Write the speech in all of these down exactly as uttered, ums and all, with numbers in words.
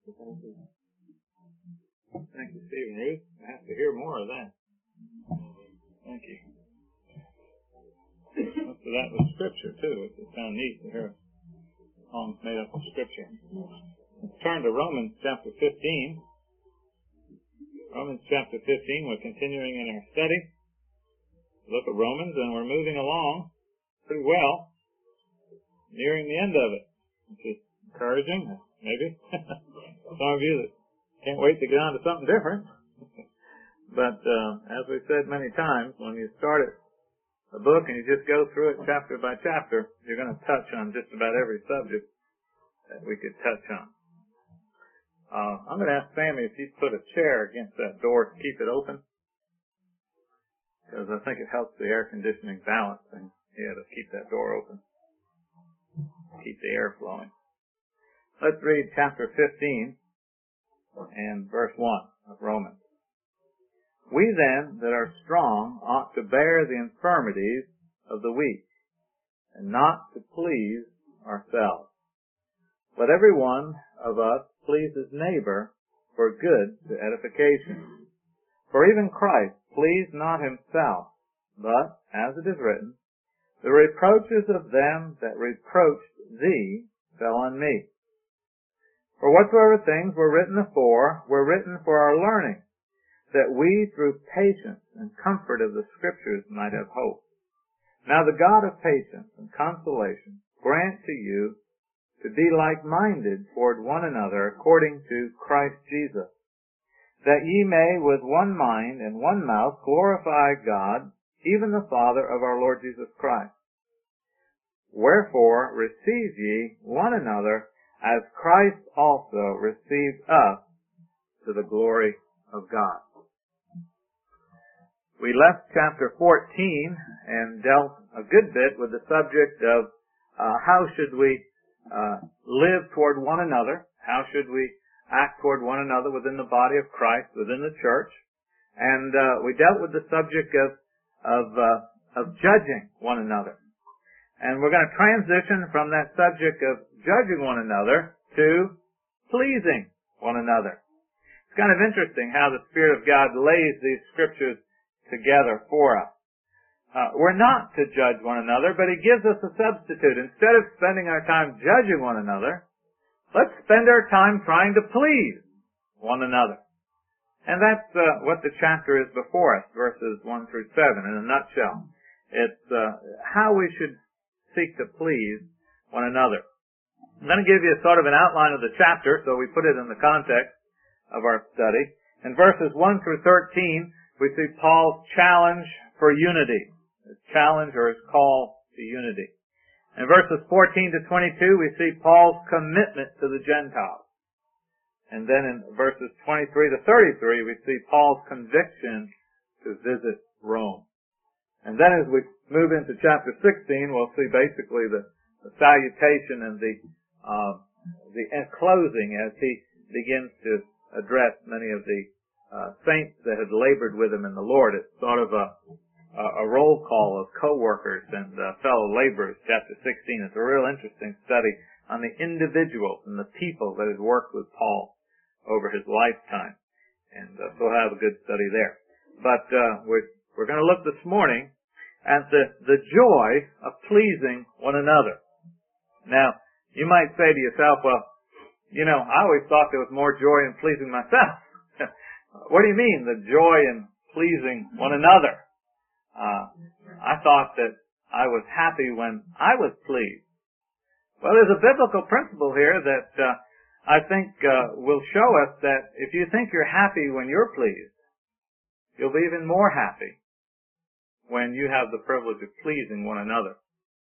Thank you, Stephen. Ruth, I have to hear more of that. Thank you. Most of that was Scripture, too, which is kind of neat to hear songs made up of Scripture. Let's turn to Romans chapter fifteen. Romans chapter fifteen, we're continuing in our study. Look at Romans, and we're moving along pretty well, nearing the end of it, which is encouraging, maybe. Some of you that can't wait to get on to something different. But uh, as we've said many times, when you start it, a book and you just go through it chapter by chapter, you're going to touch on just about every subject that we could touch on. Uh, I'm going to ask Sammy if he'd put a chair against that door to keep it open, because I think it helps the air conditioning balance, and he had to keep that door open, keep the air flowing. Let's read chapter fifteen and verse one of Romans. We then that are strong ought to bear the infirmities of the weak, and not to please ourselves. Let every one of us please his neighbor for good to edification. For even Christ pleased not himself, but, as it is written, the reproaches of them that reproached thee fell on me. For whatsoever things were written afore were written for our learning, that we through patience and comfort of the Scriptures might have hope. Now the God of patience and consolation grant to you to be like-minded toward one another according to Christ Jesus, that ye may with one mind and one mouth glorify God, even the Father of our Lord Jesus Christ. Wherefore receive ye one another, as Christ also received us to the glory of God. We left chapter fourteen and dealt a good bit with the subject of uh, how should we uh, live toward one another, how should we act toward one another within the body of Christ, within the church, and uh, we dealt with the subject of of, uh, of judging one another. And we're going to transition from that subject of judging one another to pleasing one another. It's kind of interesting how the Spirit of God lays these scriptures together for us. Uh, we're not to judge one another, but He gives us a substitute. Instead of spending our time judging one another, let's spend our time trying to please one another. And that's uh, what the chapter is before us, verses one through seven, in a nutshell. It's uh, how we should seek to please one another. I'm going to give you a sort of an outline of the chapter, so we put it in the context of our study. In verses one through thirteen, we see Paul's challenge for unity, his challenge or his call to unity. In verses fourteen to twenty-two, we see Paul's commitment to the Gentiles. And then in verses twenty-three to thirty-three, we see Paul's conviction to visit Rome. And then as we move into chapter sixteen, we'll see basically the, the salutation and the uh, the closing as he begins to address many of the uh, saints that had labored with him in the Lord. It's sort of a a roll call of co-workers and uh, fellow laborers, chapter sixteen. It's a real interesting study on the individuals and the people that had worked with Paul over his lifetime. And uh, so we'll have a good study there. But uh, we're, we're going to look this morning at the, the joy of pleasing one another. Now, you might say to yourself, well, you know, I always thought there was more joy in pleasing myself. What do you mean, the joy in pleasing one another? Uh, I thought that I was happy when I was pleased. Well, there's a biblical principle here that uh, I think uh, will show us that if you think you're happy when you're pleased, you'll be even more happy when you have the privilege of pleasing one another.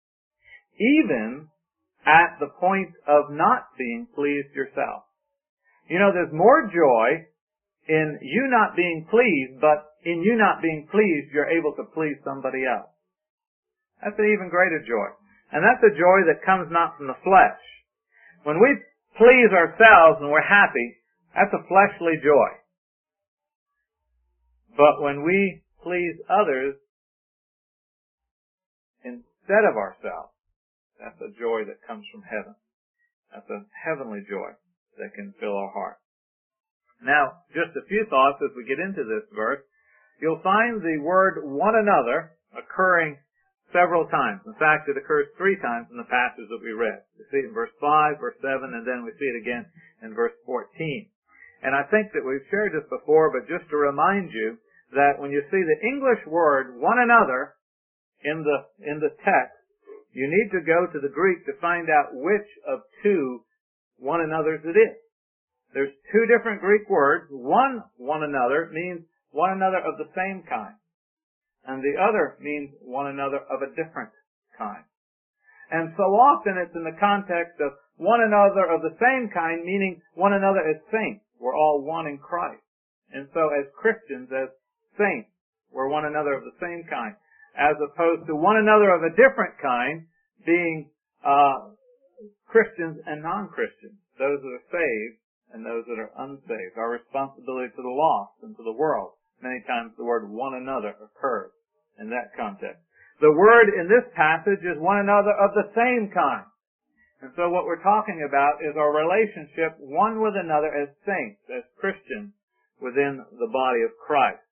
Even at the point of not being pleased yourself. You know, there's more joy in you not being pleased, but in you not being pleased, you're able to please somebody else. That's an even greater joy. And that's a joy that comes not from the flesh. When we please ourselves and we're happy, that's a fleshly joy. But when we please others instead of ourselves, that's a joy that comes from heaven. That's a heavenly joy that can fill our heart. Now, just a few thoughts as we get into this verse. You'll find the word one another occurring several times. In fact, it occurs three times in the passage that we read. We see it in verse five, verse seven, and then we see it again in verse fourteen. And I think that we've shared this before, but just to remind you that when you see the English word one another in the, in the text, you need to go to the Greek to find out which of two one another's it is. There's two different Greek words. One, one another, means one another of the same kind. And the other means one another of a different kind. And so often it's in the context of one another of the same kind, meaning one another as saints. We're all one in Christ. And so as Christians, as saints, we're one another of the same kind. As opposed to one another of a different kind, being uh Christians and non-Christians. Those that are saved and those that are unsaved. Our responsibility to the lost and to the world. Many times the word one another occurs in that context. The word in this passage is one another of the same kind. And so what we're talking about is our relationship one with another as saints, as Christians within the body of Christ.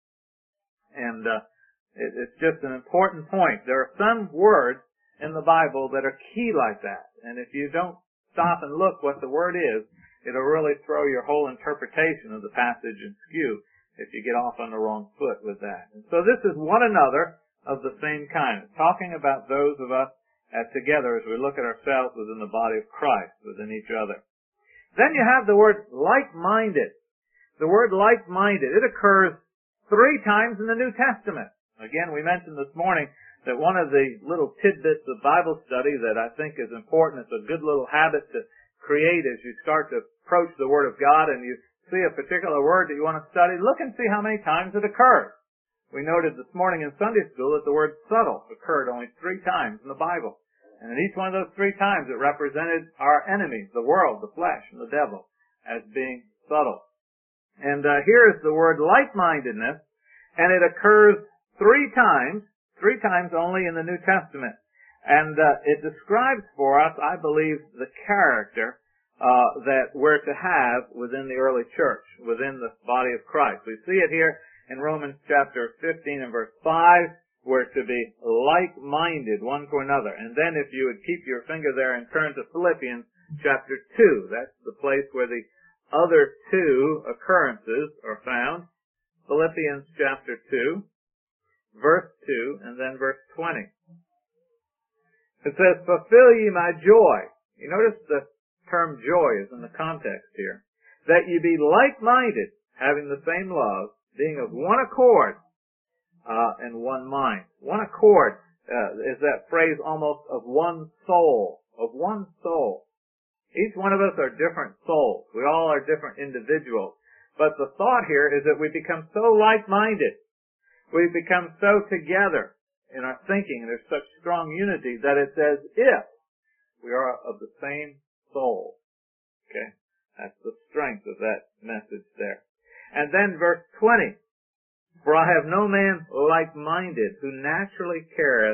And uh, it, it's just an important point. There are some words in the Bible that are key like that. And if you don't stop and look what the word is, it'll really throw your whole interpretation of the passage askew if you get off on the wrong foot with that. And so this is one another of the same kind. It's talking about those of us as together as we look at ourselves within the body of Christ, within each other. Then you have the word like-minded. The word like-minded, it occurs three times in the New Testament. Again, we mentioned this morning that one of the little tidbits of Bible study that I think is important, it's a good little habit to create as you start to approach the Word of God and you see a particular word that you want to study, look and see how many times it occurs. We noted this morning in Sunday school that the word subtle occurred only three times in the Bible. And in each one of those three times it represented our enemies, the world, the flesh, and the devil, as being subtle. And uh, here is the word like-mindedness, and it occurs three times, three times only in the New Testament. And uh, it describes for us, I believe, the character uh, that we're to have within the early church, within the body of Christ. We see it here in Romans chapter fifteen and verse five, we're to be like-minded one to another. And then if you would keep your finger there and turn to Philippians chapter two, that's the place where the other two occurrences are found. Philippians chapter two, verse two, and then verse twenty. It says, fulfill ye my joy. You notice the term joy is in the context here. That ye be like-minded, having the same love, being of one accord, uh, and one mind. One accord, uh, is that phrase almost of one soul, of one soul. Each one of us are different souls. We all are different individuals. But the thought here is that we become so like-minded. We become so together in our thinking, and there's such strong unity that it's as if we are of the same soul. Okay? That's the strength of that message there. And then verse twenty, for I have no man like-minded who naturally careth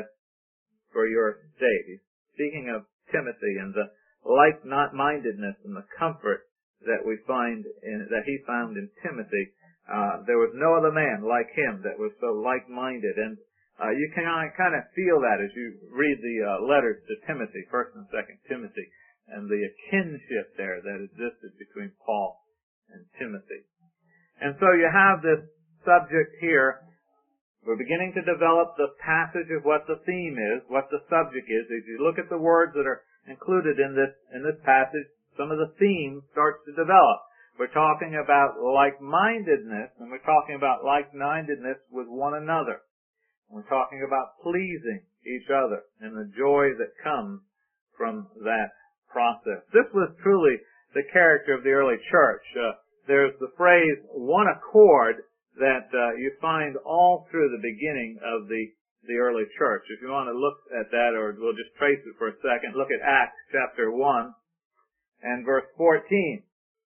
for your estate. He's speaking of Timothy and the like-mindedness and the comfort that we find in, that he found in Timothy. Uh, there was no other man like him that was so like-minded. And Uh, you can kind of feel that as you read the uh, letters to Timothy, First and Second Timothy, and the kinship there that existed between Paul and Timothy. And so you have this subject here. We're beginning to develop the passage of what the theme is, what the subject is. As you look at the words that are included in this in this passage, some of the theme starts to develop. We're talking about like-mindedness, and we're talking about like-mindedness with one another. We're talking about pleasing each other and the joy that comes from that process. This was truly the character of the early church. Uh, there's the phrase one accord that uh, you find all through the beginning of the, the early church. If you want to look at that, or we'll just trace it for a second, look at Acts chapter one and verse fourteen.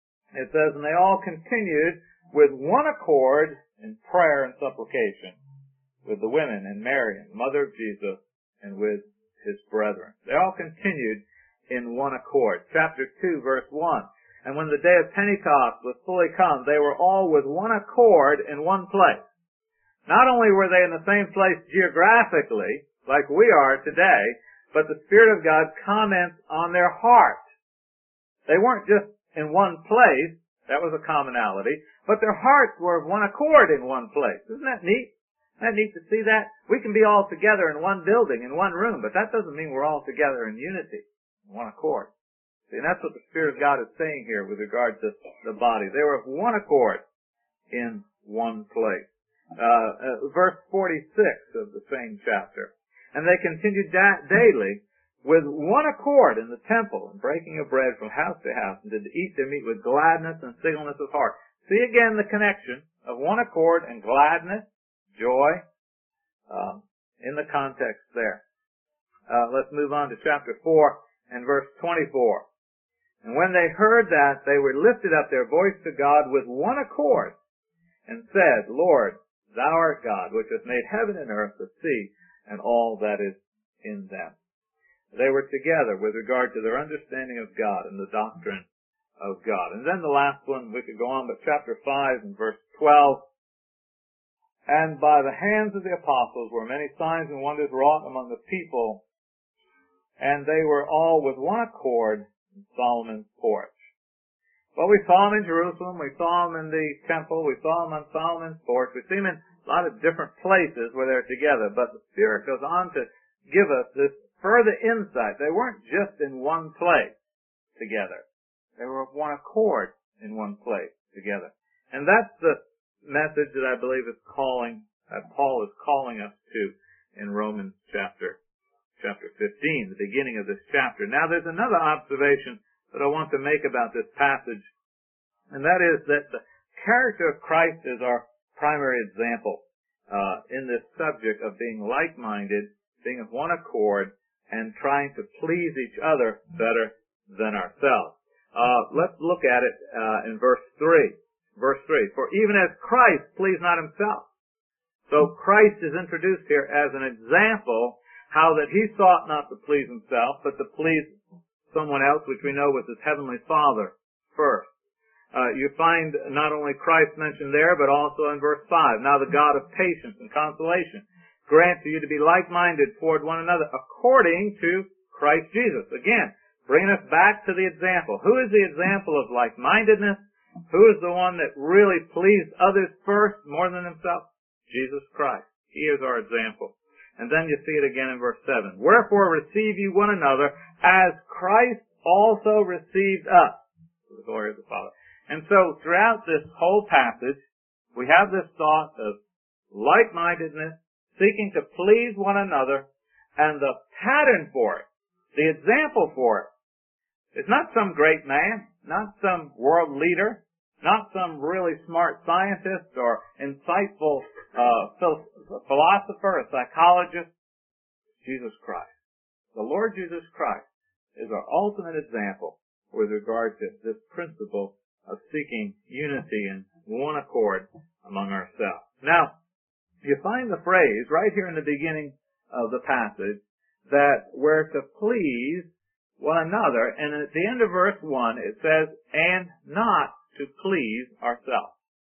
It says, and they all continued with one accord in prayer and supplication, with the women and Mary, the mother of Jesus, and with his brethren. They all continued in one accord. Chapter two, verse one. And when the day of Pentecost was fully come, they were all with one accord in one place. Not only were they in the same place geographically, like we are today, but the Spirit of God comments on their heart. They weren't just in one place, that was a commonality, but their hearts were of one accord in one place. Isn't that neat? Isn't that neat to see that? We can be all together in one building, in one room, but that doesn't mean we're all together in unity, in one accord. See, and that's what the Spirit of God is saying here with regard to the body. They were of one accord in one place. Uh, uh, verse forty-six of the same chapter. And they continued da- daily with one accord in the temple, and breaking of bread from house to house, and did eat their meat with gladness and singleness of heart. See again the connection of one accord and gladness, joy, um, in the context there. Uh, let's move on to chapter four and verse twenty-four. And when they heard that, they were lifted up their voice to God with one accord, and said, Lord, Thou art God, which hath made heaven and earth, the sea, and all that is in them. They were together with regard to their understanding of God and the doctrine of God. And then the last one, we could go on, but chapter five and verse twelve. And by the hands of the apostles were many signs and wonders wrought among the people, and they were all with one accord in Solomon's porch. Well, we saw them in Jerusalem, we saw them in the temple, we saw them on Solomon's porch, we see them in a lot of different places where they're together, but the Spirit goes on to give us this further insight. They weren't just in one place together. They were of one accord in one place together. And that's the message that I believe is calling, that Paul is calling us to in Romans chapter, chapter fifteen, the beginning of this chapter. Now there's another observation that I want to make about this passage, and that is that the character of Christ is our primary example uh, in this subject of being like-minded, being of one accord, and trying to please each other better than ourselves. Uh, let's look at it uh, in verse three. Verse three, for even as Christ pleased not himself. So Christ is introduced here as an example how that he sought not to please himself, but to please someone else, which we know was his heavenly Father first. Uh, you find not only Christ mentioned there, but also in verse five. Now the God of patience and consolation grant to you to be like-minded toward one another according to Christ Jesus. Again, bringing us back to the example. Who is the example of like-mindedness? Who is the one that really pleased others first more than himself? Jesus Christ. He is our example. And then you see it again in verse seven. Wherefore receive ye one another as Christ also received us for the glory of the Father. And so throughout this whole passage, we have this thought of like-mindedness, seeking to please one another, and the pattern for it, the example for it, is not some great man, not some world leader, not some really smart scientist or insightful uh, philosopher or psychologist. Jesus Christ. The Lord Jesus Christ is our ultimate example with regard to this principle of seeking unity and one accord among ourselves. Now, you find the phrase right here in the beginning of the passage that we're to please one another, and at the end of verse one it says, and not to please ourselves.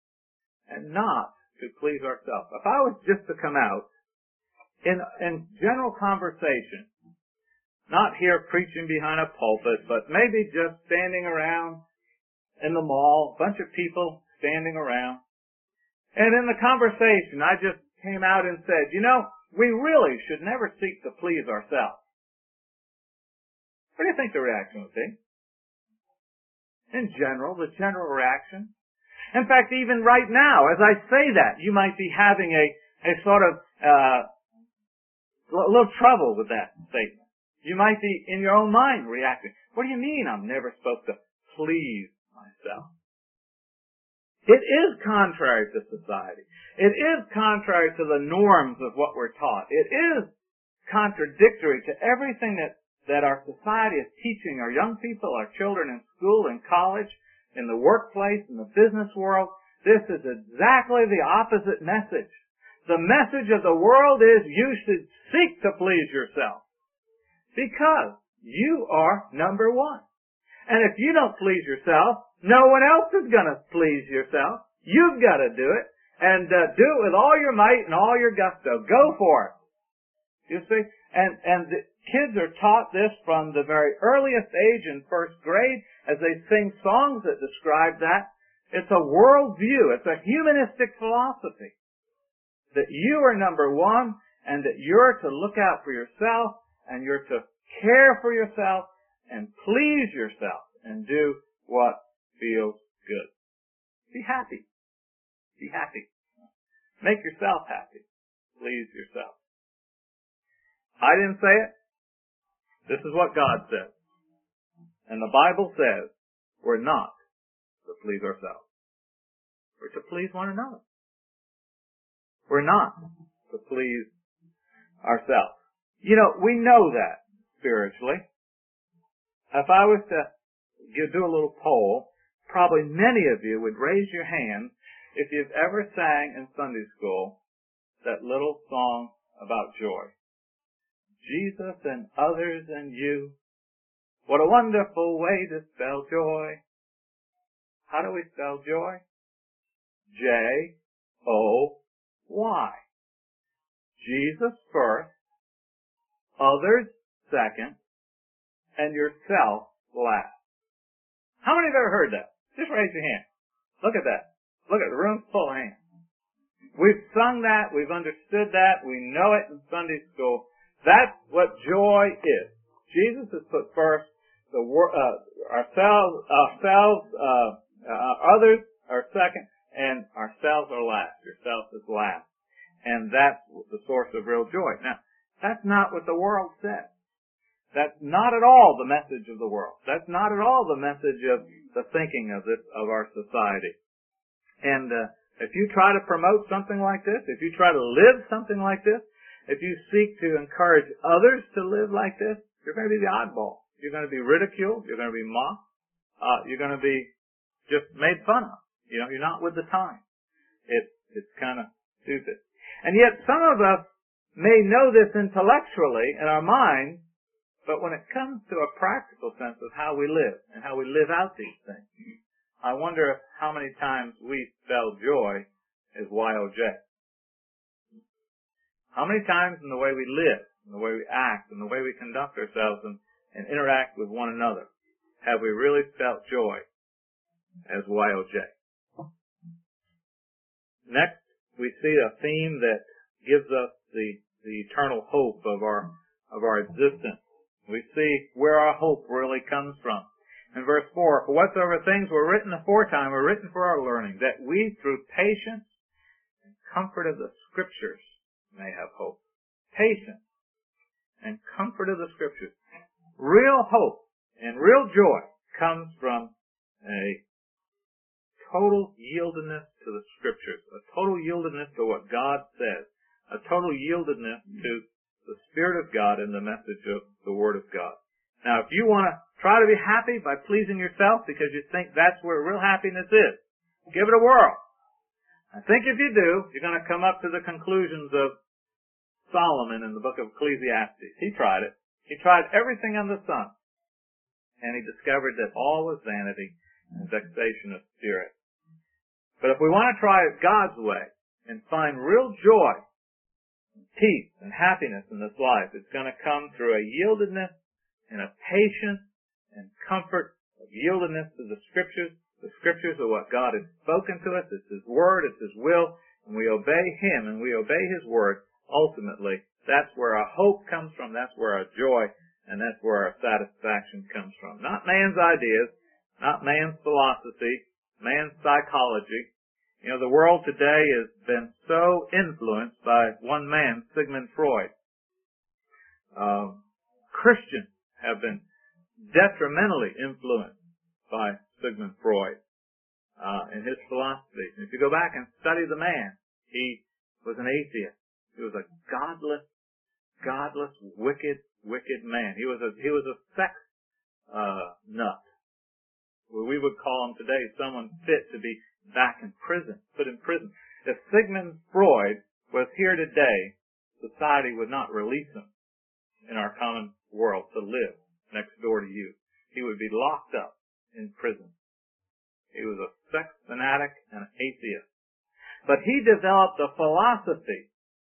And not to please ourselves. If I was just to come out in, in general conversation, not here preaching behind a pulpit, but maybe just standing around in the mall, a bunch of people standing around, and in the conversation I just came out and said, you know, we really should never seek to please ourselves. What do you think the reaction would be? In general, the general reaction. In fact, even right now, as I say that, you might be having a, a sort of, uh, a little trouble with that statement. You might be, in your own mind, reacting. What do you mean I'm never supposed to please myself? It is contrary to society. It is contrary to the norms of what we're taught. It is contradictory to everything that that our society is teaching our young people, our children in school, in college, in the workplace, in the business world. This is exactly the opposite message. The message of the world is you should seek to please yourself because you are number one. And if you don't please yourself, no one else is going to please yourself. You've got to do it. And uh, do it with all your might and all your gusto. Go for it. You see? And, and the kids are taught this from the very earliest age in first grade as they sing songs that describe that. It's a world view. It's a humanistic philosophy. That you are number one and that you're to look out for yourself and you're to care for yourself and please yourself and do what feels good. Be happy. Be happy. Make yourself happy. Please yourself. I didn't say it. This is what God says. And the Bible says we're not to please ourselves. We're to please one another. We're not to please ourselves. You know, we know that spiritually. If I was to give, do a little poll, probably many of you would raise your hand if you've ever sang in Sunday school that little song about joy. Jesus and others and you. What a wonderful way to spell joy. How do we spell joy? J O Y. Jesus first, others second, and yourself last. How many have ever heard that? Just raise your hand. Look at that. Look at the room full of hands. We've sung that. We've understood that. We know it in Sunday school. That's what joy is. Jesus has put first the uh, ourselves, ourselves, uh, uh, others are second, and ourselves are last. Yourself is last. And that's the source of real joy. Now, that's not what the world says. That's not at all the message of the world. That's not at all the message of the thinking of this, of our society. And uh, if you try to promote something like this, if you try to live something like this, if you seek to encourage others to live like this, you're going to be the oddball. You're going to be ridiculed. You're going to be mocked. Uh, you're going to be just made fun of. You know, you're not with the time. It, it's kind of stupid. And yet some of us may know this intellectually in our minds, but when it comes to a practical sense of how we live and how we live out these things, I wonder how many times we spell joy as Y O J. How many times in the way we live, in the way we act, in the way we conduct ourselves and, and interact with one another, have we really felt joy as Y O J? Next, we see a theme that gives us the, the eternal hope of our, of our existence. We see where our hope really comes from. In verse four, for whatsoever things were written aforetime were written for our learning, that we through patience and comfort of the Scriptures may have hope. Patience and comfort of the Scriptures. Real hope and real joy comes from a total yieldedness to the Scriptures, a total yieldedness to what God says, a total yieldedness to the Spirit of God and the message of the Word of God. Now, if you want to try to be happy by pleasing yourself because you think that's where real happiness is, give it a whirl. I think if you do, you're going to come up to the conclusions of Solomon in the book of Ecclesiastes. He tried it. He tried everything under the sun. And he discovered that all was vanity and vexation of spirit. But if we want to try it God's way and find real joy, and peace, and happiness in this life, it's going to come through a yieldedness and a patience and comfort of yieldedness to the Scriptures. The Scriptures are what God has spoken to us. It's His Word. It's His will. And we obey Him and we obey His Word. Ultimately, that's where our hope comes from. That's where our joy and that's where our satisfaction comes from. Not man's ideas, not man's philosophy, man's psychology. You know, the world today has been so influenced by one man, Sigmund Freud. Uh, Christians have been detrimentally influenced by Sigmund Freud uh, and his philosophy. And if you go back and study the man, he was an atheist. He was a godless, godless, wicked, wicked man. He was a he was a sex uh, nut. Well, we would call him today someone fit to be back in prison, put in prison. If Sigmund Freud was here today, society would not release him in our common world to live next door to you. he would be locked up in prison. He was a sex fanatic and an atheist. But he developed a philosophy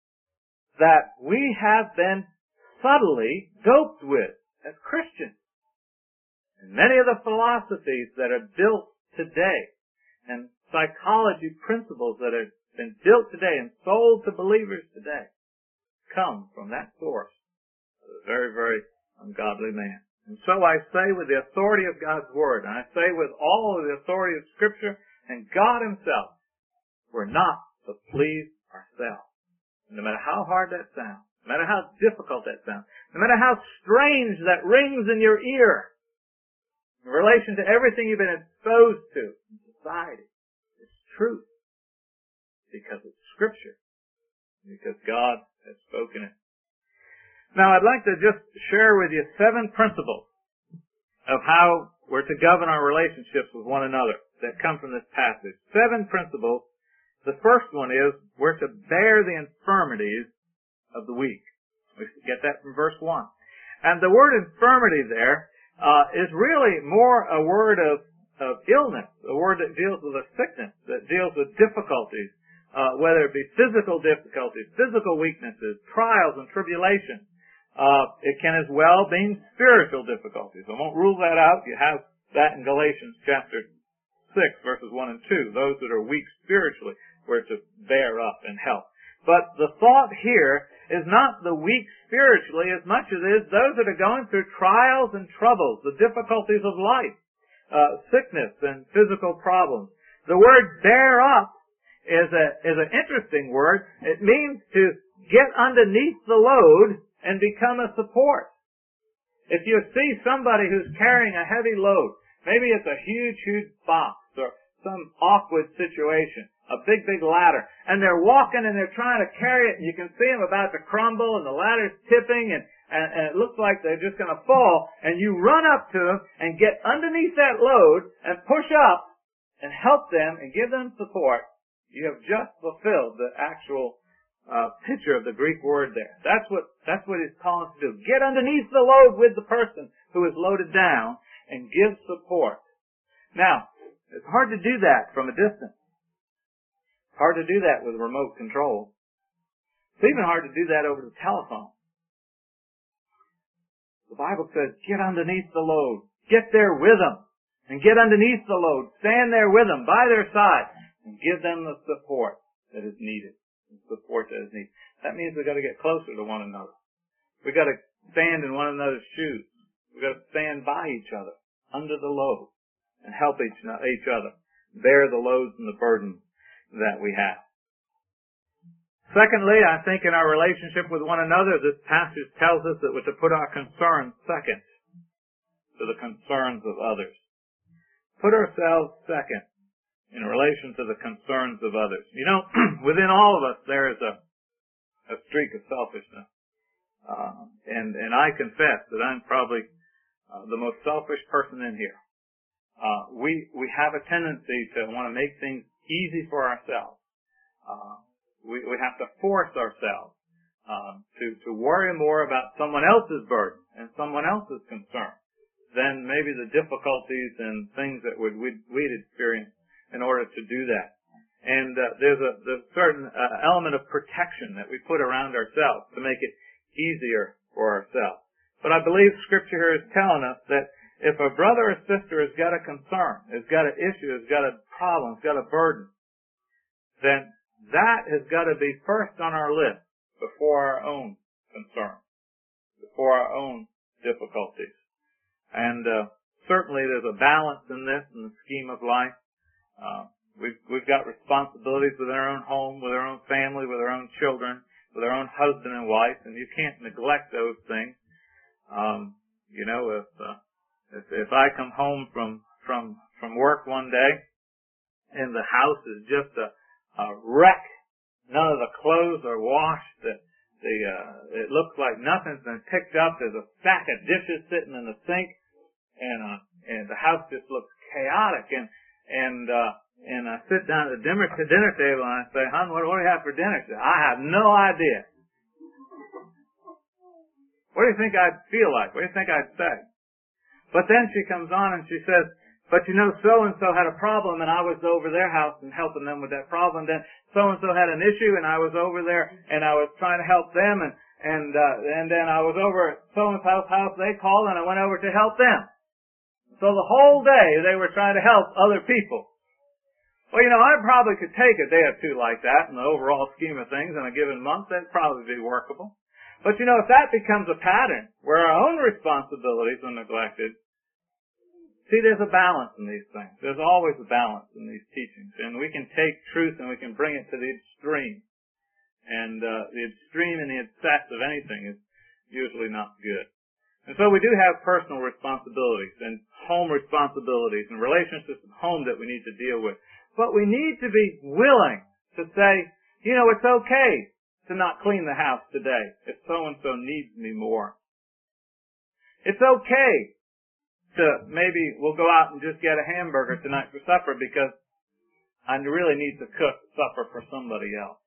that we have been subtly doped with as Christians. And many of the philosophies that are built today and psychology principles that have been built today and sold to believers today come from that source of a very, very ungodly man. And so I say with the authority of God's Word, and I say with all of the authority of Scripture and God Himself, we're not to please ourselves. No matter how hard that sounds, no matter how difficult that sounds, no matter how strange that rings in your ear, in relation to everything you've been exposed to in society, it's truth. Because it's Scripture. Because God has spoken it. Now I'd like to just share with you seven principles of how we're to govern our relationships with one another that come from this passage. Seven principles. The first one is we're to bear the infirmities of the weak. We get that from verse one. And the word infirmity there uh, is really more a word of, of illness, a word that deals with a sickness, that deals with difficulties, uh, whether it be physical difficulties, physical weaknesses, trials and tribulations. Uh, it can as well mean spiritual difficulties. I won't rule that out. You have that in Galatians chapter six, verses one and two. Those that are weak spiritually were to bear up and help. But the thought here is not the weak spiritually as much as it is those that are going through trials and troubles, the difficulties of life, uh, sickness and physical problems. The word bear up is a, is an interesting word. It means to get underneath the load and become a support. If you see somebody who's carrying a heavy load, maybe it's a huge, huge box or some awkward situation, a big, big ladder, and they're walking and they're trying to carry it, and you can see them about to crumble, and the ladder's tipping, and, and, and it looks like they're just going to fall, and you run up to them and get underneath that load and push up and help them and give them support. You have just fulfilled the actual Uh, picture of the Greek word there. That's what, that's what he's calling us to do. Get underneath the load with the person who is loaded down and give support. Now, it's hard to do that from a distance. It's hard to do that with remote control. It's even hard to do that over the telephone. The Bible says, get underneath the load. Get there with them. And get underneath the load. Stand there with them, by their side, and give them the support that is needed. Support that is needed. That means we've got to get closer to one another. We've got to stand in one another's shoes. We've got to stand by each other, under the load, and help each, each other bear the loads and the burdens that we have. Secondly, I think in our relationship with one another, this passage tells us that we're to put our concerns second to the concerns of others. Put ourselves second in relation to the concerns of others. You know, within all of us there is a, a streak of selfishness. Uh, and, and I confess that I'm probably uh, the most selfish person in here. Uh, we, we have a tendency to want to make things easy for ourselves. Uh, we, we have to force ourselves uh, to, to worry more about someone else's burden and someone else's concern than maybe the difficulties and things that would, we'd, we'd experience in order to do that. And uh, there's a there's a certain uh, element of protection that we put around ourselves to make it easier for ourselves. But I believe Scripture here is telling us that if a brother or sister has got a concern, has got an issue, has got a problem, has got a burden, then that has got to be first on our list before our own concern, before our own difficulties. And uh, certainly there's a balance in this in the scheme of life. Uh, we've, we've got responsibilities with our own home, with our own family, with our own children, with our own husband and wife, and you can't neglect those things. Um, you know, if, uh, if, if I come home from, from, from work one day and the house is just a, a wreck, none of the clothes are washed, the, the, uh, it looks like nothing's been picked up, there's a stack of dishes sitting in the sink, and, uh, and the house just looks chaotic, and And, uh, and I sit down at the dinner, dinner table and I say, hon, what, what do you have for dinner? She said, I have no idea. What do you think I'd feel like? What do you think I'd say? But then she comes on and she says, but you know, so-and-so had a problem and I was over their house and helping them with that problem. Then so-and-so had an issue and I was over there and I was trying to help them and, and, uh, and then I was over at so-and-so's house, they called and I went over to help them. So the whole day they were trying to help other people. Well, you know, I probably could take a day or two like that in the overall scheme of things in a given month. That'd probably be workable. But you know, if that becomes a pattern where our own responsibilities are neglected, see, there's a balance in these things. There's always a balance in these teachings. And we can take truth and we can bring it to the extreme. And uh, the extreme and the excess of anything is usually not good. And so we do have personal responsibilities and home responsibilities and relationships at home that we need to deal with. But we need to be willing to say, you know, it's okay to not clean the house today if so-and-so needs me more. It's okay to maybe we'll go out and just get a hamburger tonight for supper because I really need to cook supper for somebody else.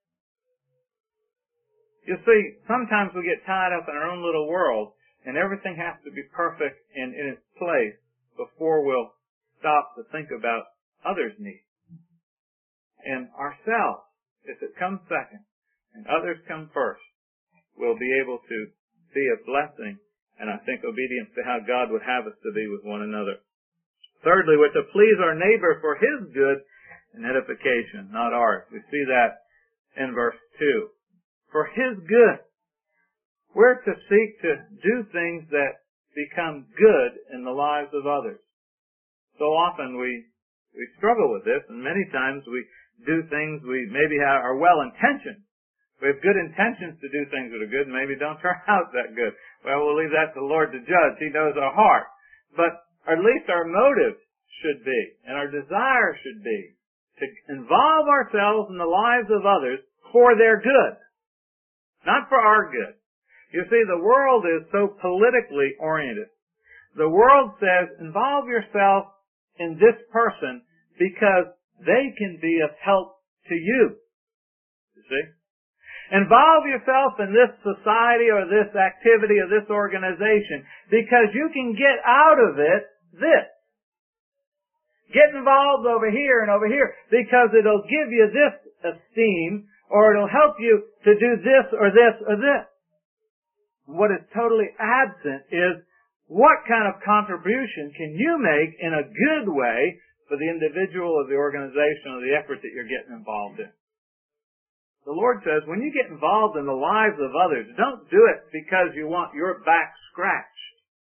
You see, sometimes we get tied up in our own little world and everything has to be perfect and in its place before we'll stop to think about others' needs. And ourselves, if it comes second and others come first, we'll be able to be a blessing and I think obedience to how God would have us to be with one another. Thirdly, we're to please our neighbor for his good and edification, not ours. We see that in verse two. For his good. We're to seek to do things that become good in the lives of others. So often we, we struggle with this, and many times we do things we maybe have, are well-intentioned. We have good intentions to do things that are good and maybe don't turn out that good. Well, we'll leave that to the Lord to judge. He knows our heart. But at least our motive should be, and our desire should be, to involve ourselves in the lives of others for their good. Not for our good. You see, the world is so politically oriented. The world says, involve yourself in this person because they can be of help to you. You see? Involve yourself in this society or this activity or this organization because you can get out of it this. Get involved over here and over here because it'll give you this esteem or it'll help you to do this or this or this. What is totally absent is what kind of contribution can you make in a good way for the individual or the organization or the effort that you're getting involved in. The Lord says, when you get involved in the lives of others, don't do it because you want your back scratched.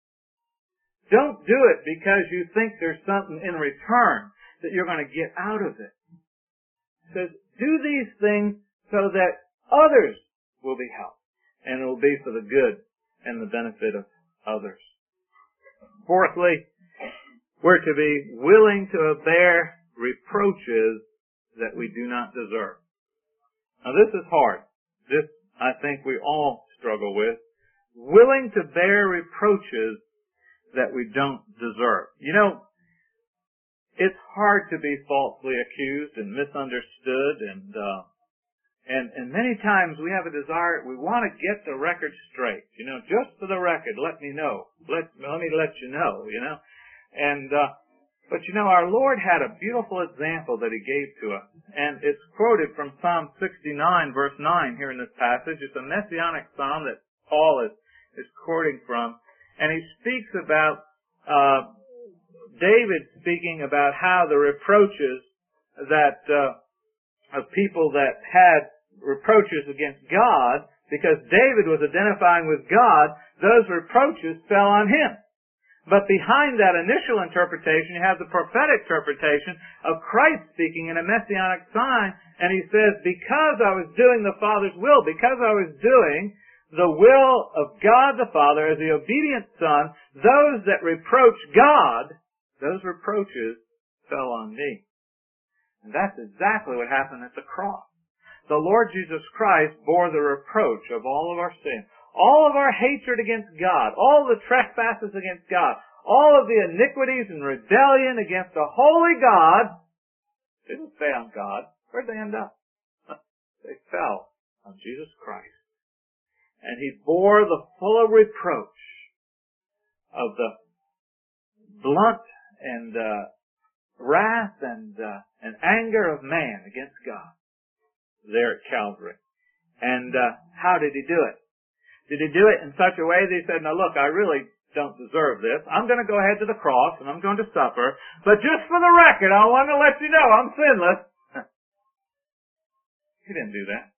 Don't do it because you think there's something in return that you're going to get out of it. It says, do these things so that others will be helped, and it will be for the good and the benefit of others. Fourthly, we're to be willing to bear reproaches that we do not deserve. Now this is hard. This, I think, we all struggle with. Willing to bear reproaches that we don't deserve. You know, it's hard to be falsely accused and misunderstood and, uh, and, and many times we have a desire, we want to get the record straight. You know, just for the record, let me know. Let, let me let you know, you know. And, uh, but you know, our Lord had a beautiful example that He gave to us. And it's quoted from Psalm sixty-nine, verse nine here in this passage. It's a messianic psalm that Paul is, is quoting from. And he speaks about, uh, David speaking about how the reproaches that, uh, of people that had reproaches against God, because David was identifying with God, those reproaches fell on him. But behind that initial interpretation, you have the prophetic interpretation of Christ speaking in a messianic sign, and he says, because I was doing the Father's will, because I was doing the will of God the Father as the obedient Son, those that reproach God, those reproaches fell on me. And that's exactly what happened at the cross. The Lord Jesus Christ bore the reproach of all of our sin. All of our hatred against God, all the trespasses against God, all of the iniquities and rebellion against a holy God, didn't stay on God. Where'd they end up? They fell on Jesus Christ. And He bore the full reproach of the blunt and uh, wrath and uh, and anger of man against God there at Calvary. And uh, how did he do it? Did he do it in such a way that he said, now look, I really don't deserve this. I'm going to go ahead to the cross and I'm going to suffer. But just for the record, I want to let you know I'm sinless. He didn't do that.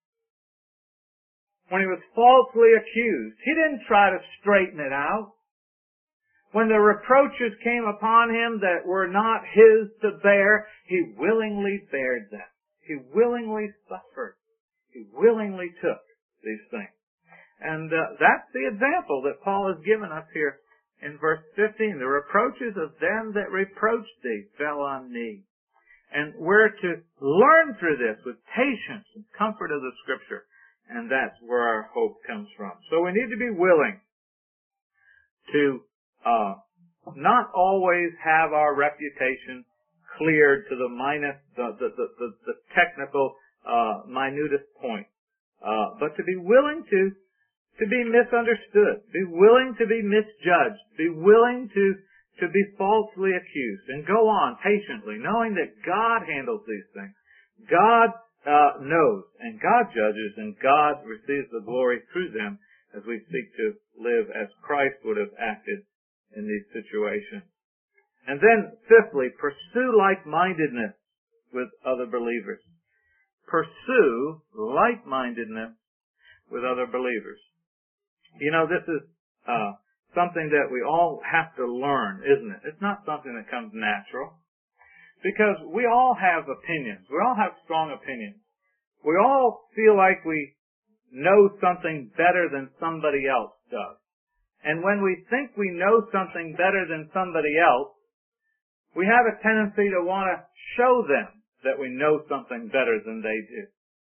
When he was falsely accused, he didn't try to straighten it out. When the reproaches came upon him that were not his to bear, he willingly bared them. He willingly suffered. He willingly took these things. And uh, that's the example that Paul has given us here in verse fifteen. The reproaches of them that reproached thee fell on me. And we're to learn through this with patience and comfort of the Scripture. And that's where our hope comes from. So we need to be willing to uh, not always have our reputation cleared to the minus, the, the, the, the, the technical, uh, minutest point. Uh, but to be willing to to be misunderstood, be willing to be misjudged, be willing to, to be falsely accused, and go on patiently, knowing that God handles these things. God uh, knows, and God judges, and God receives the glory through them as we seek to live as Christ would have acted in these situations. And then, fifthly, pursue like-mindedness with other believers. Pursue like-mindedness with other believers. You know, this is uh, something that we all have to learn, isn't it? It's not something that comes natural. Because we all have opinions. We all have strong opinions. We all feel like we know something better than somebody else does. And when we think we know something better than somebody else, we have a tendency to want to show them that we know something better than they do.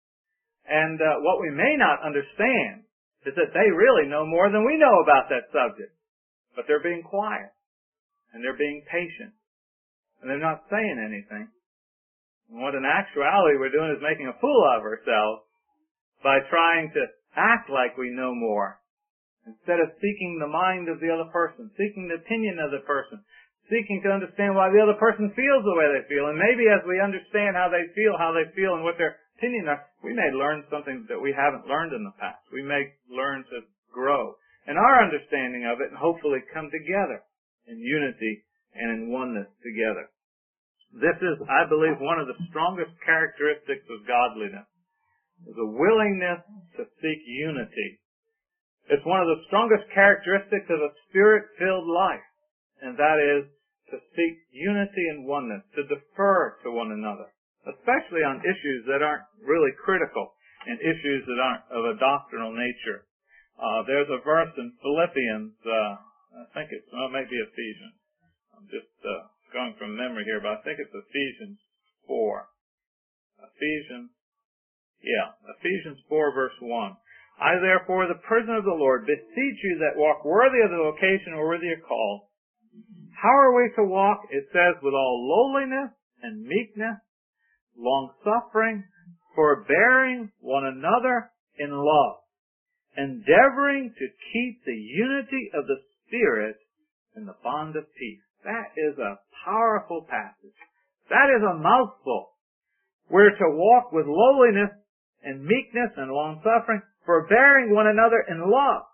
And uh, what we may not understand is that they really know more than we know about that subject. But they're being quiet. And they're being patient. And they're not saying anything. And what in actuality we're doing is making a fool of ourselves by trying to act like we know more. Instead of seeking the mind of the other person, seeking the opinion of the person, seeking to understand why the other person feels the way they feel. And maybe as we understand how they feel, how they feel, and what their opinion are, we may learn something that we haven't learned in the past. We may learn to grow in our understanding of it and hopefully come together in unity and in oneness together. This is, I believe, one of the strongest characteristics of godliness, is a willingness to seek unity. It's one of the strongest characteristics of a Spirit-filled life, and that is to seek unity and oneness, to defer to one another, especially on issues that aren't really critical and issues that aren't of a doctrinal nature. Uh, there's a verse in Philippians, uh, I think it's, well, it may be Ephesians. I'm just uh, going from memory here, but I think it's Ephesians four. Ephesians, yeah, Ephesians four verse one. I therefore, the prisoner of the Lord, beseech you that walk worthy of the vocation worthy of call. How are we to walk? It says, with all lowliness and meekness, long-suffering, forbearing one another in love, endeavoring to keep the unity of the Spirit in the bond of peace. That is a powerful passage. That is a mouthful. We're to walk with lowliness and meekness and long-suffering, forbearing one another in love.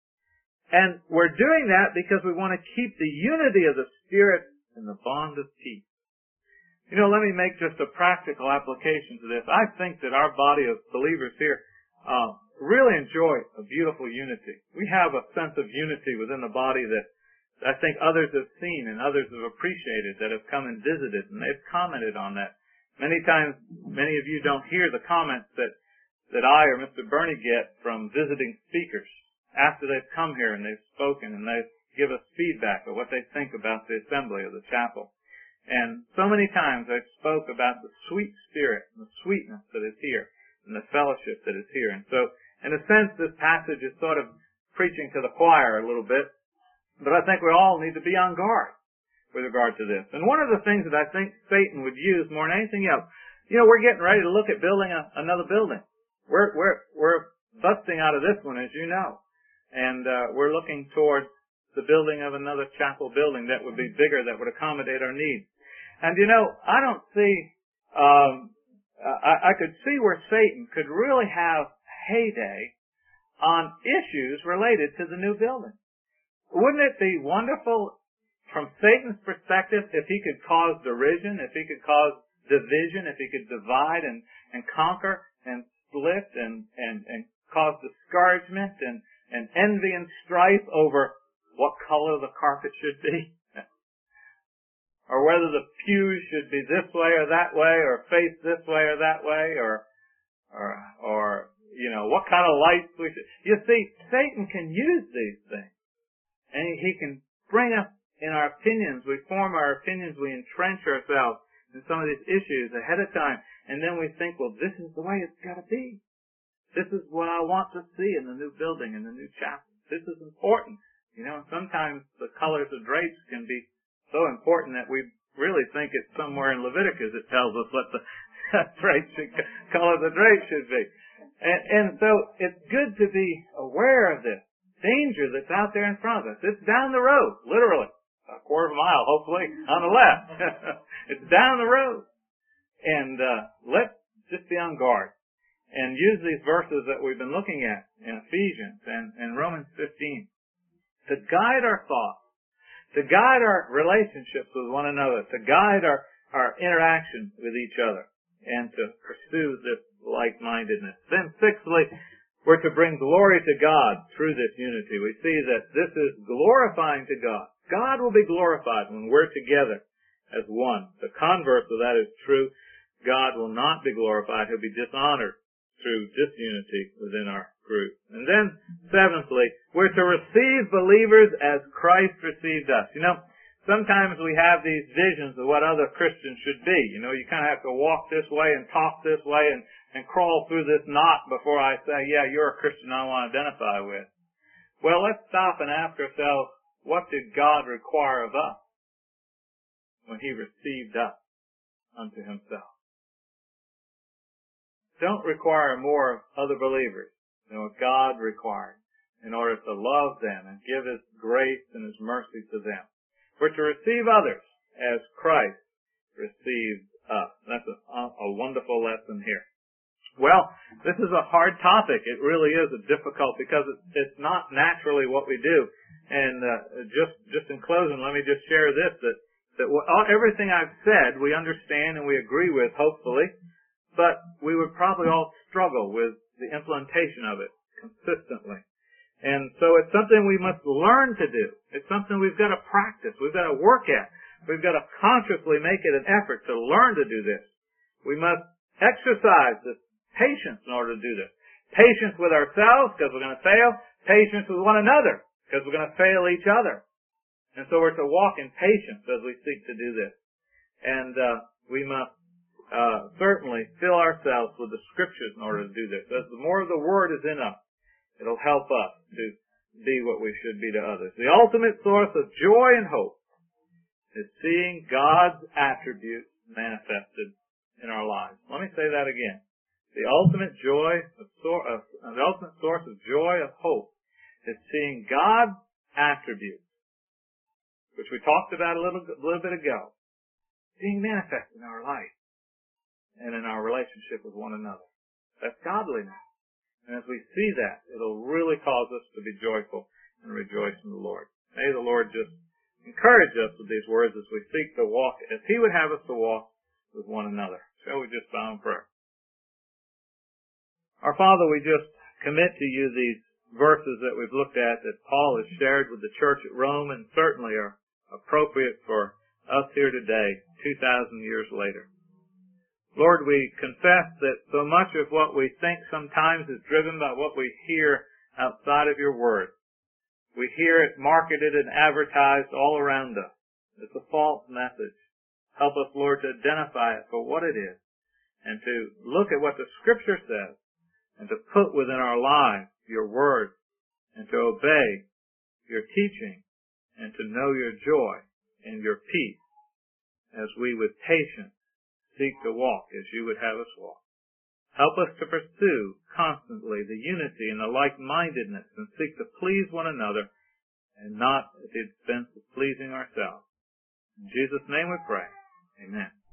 And we're doing that because we want to keep the unity of the Spirit in the bond of peace. You know, let me make just a practical application to this. I think that our body of believers here uh, really enjoy a beautiful unity. We have a sense of unity within the body that I think others have seen and others have appreciated, that have come and visited, and they've commented on that. Many times, many of you don't hear the comments that, that I or Mister Bernie get from visiting speakers after they've come here and they've spoken and they give us feedback of what they think about the assembly of the chapel. And so many times I've spoke about the sweet spirit and the sweetness that is here and the fellowship that is here. And so, in a sense, this passage is sort of preaching to the choir a little bit, but I think we all need to be on guard with regard to this. And one of the things that I think Satan would use more than anything else, you know, we're getting ready to look at building a, another building. We're, we're, we're busting out of this one, as you know. And, uh, we're looking towards the building of another chapel building that would be bigger, that would accommodate our needs. And you know, I don't see, um, I, I could see where Satan could really have heyday on issues related to the new building. Wouldn't it be wonderful from Satan's perspective if he could cause derision, if he could cause division, if he could divide and, and conquer and split and, and, and cause discouragement and, and envy and strife over what color the carpet should be, or whether the pews should be this way or that way, or face this way or that way, or, or, or, you know, what kind of lights we should. You see, Satan can use these things, and he can bring us in our opinions. We form our opinions, we entrench ourselves in some of these issues ahead of time, and then we think, well, this is the way it's got to be. This is what I want to see in the new building, in the new chapel. This is important. You know, sometimes the colors of drapes can be so important that we really think it's somewhere in Leviticus it tells us what the drape should, color the drape should be. And, and so it's good to be aware of this danger that's out there in front of us. It's down the road, literally. A quarter of a mile, hopefully, on the left. It's down the road. And uh, let's just be on guard and use these verses that we've been looking at in Ephesians and, and Romans fifteen to guide our thoughts, to guide our relationships with one another, to guide our, our interaction with each other, and to pursue this like-mindedness. Then sixthly, we're to bring glory to God through this unity. We see that this is glorifying to God. God will be glorified when we're together as one. The converse of that is true. God will not be glorified. He'll be dishonored through disunity within our group. And then, seventhly, we're to receive believers as Christ received us. You know, sometimes we have these visions of what other Christians should be. You know, you kind of have to walk this way and talk this way and, and crawl through this knot before I say, yeah, you're a Christian I want to identify with. Well, let's stop and ask ourselves, what did God require of us when He received us unto Himself? Don't require more of other believers than what God required in order to love them and give His grace and His mercy to them. We're to receive others as Christ received us. That's a, a wonderful lesson here. Well, this is a hard topic. It really is a difficult because it's, it's not naturally what we do. And uh, just just in closing, let me just share this, that, that what, all, everything I've said we understand and we agree with, hopefully, but we would probably all struggle with the implementation of it consistently. And so it's something we must learn to do. It's something we've got to practice. We've got to work at. We've got to consciously make it an effort to learn to do this. We must exercise this patience in order to do this. Patience with ourselves because we're going to fail. Patience with one another because we're going to fail each other. And so we're to walk in patience as we seek to do this. And uh, we must Uh, certainly fill ourselves with the Scriptures in order to do this. As the more of the Word is in us, it'll help us to be what we should be to others. The ultimate source of joy and hope is seeing God's attributes manifested in our lives. Let me say that again. The ultimate joy, of, of, the ultimate source of joy of hope is seeing God's attributes, which we talked about a little, a little bit ago, being manifested in our life and in our relationship with one another. That's godliness. And as we see that, it'll really cause us to be joyful and rejoice in the Lord. May the Lord just encourage us with these words as we seek to walk as He would have us to walk with one another. Shall we just bow in prayer? Our Father, we just commit to you these verses that we've looked at that Paul has shared with the church at Rome and certainly are appropriate for us here today, two thousand years later. Lord, we confess that so much of what we think sometimes is driven by what we hear outside of your word. We hear it marketed and advertised all around us. It's a false message. Help us, Lord, to identify it for what it is and to look at what the Scripture says and to put within our lives your word and to obey your teaching and to know your joy and your peace as we with patience seek to walk as you would have us walk. Help us to pursue constantly the unity and the like-mindedness and seek to please one another and not at the expense of pleasing ourselves. In Jesus' name we pray. Amen.